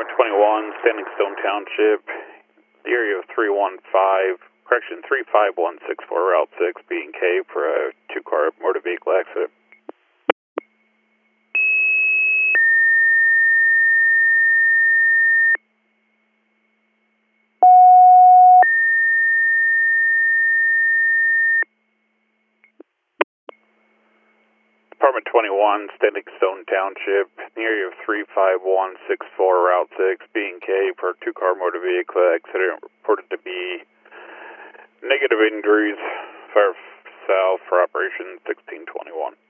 Department 21, Standing Stone Township, the area of 35164, Route 6, B&K for a two-car motor vehicle accident. Department 21, Standing Stone Township, the area of 35164, Route 6, B&K for a two-car motor vehicle accident reported to be negative injuries. Fire south for Operation 1621.